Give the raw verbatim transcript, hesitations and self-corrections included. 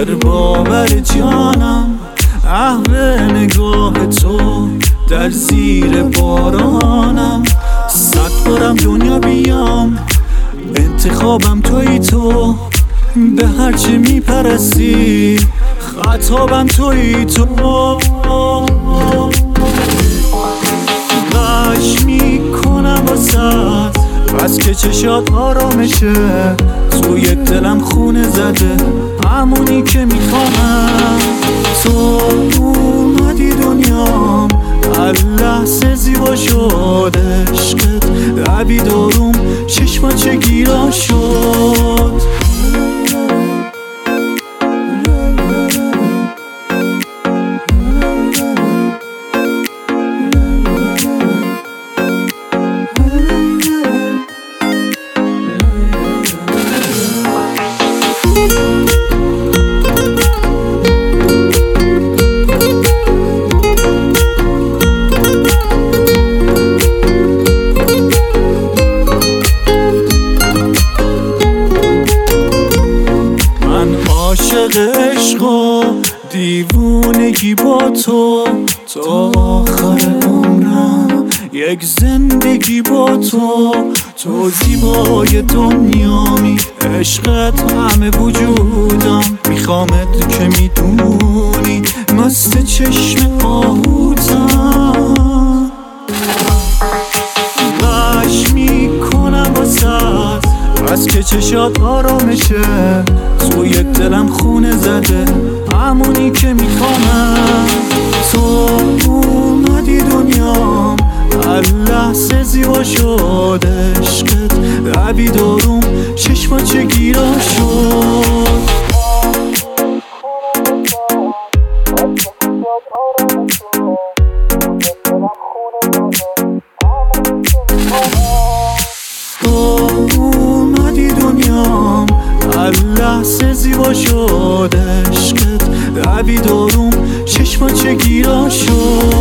در باور جانم اهل نگاه تو در زیر بارانم. صد بارم دنیا بیام انتخابم توی تو، به هرچی میپرستی خطابم توی تو. غش میکنم واسد بس که چشات آرامشه، توی دلم خونه زده همونی که میخوام. تو اومدی دنیام هر لحظه زیبا شد، عشقت عبی داروم چشما چه گیرا شد. عشق و دیوونگی با تو تا آخر عمرم، یک زندگی با تو. تو زیبای دنیامی، عشقت همه وجودم، میخوامت که میدونی مست چشم آهوتم. غش میکنم واسد بس که چشات آرامشه، توی دلم خونه زده همونی که میخوام. تو اومدی دنیام هر لحظه زیبا شد، عشقت عبی داروم چشما چه گیرا شد. تو اومدی دنیام هر لحظه زیبا شد، عشقت عبی داروم چشما چه گیرا شد.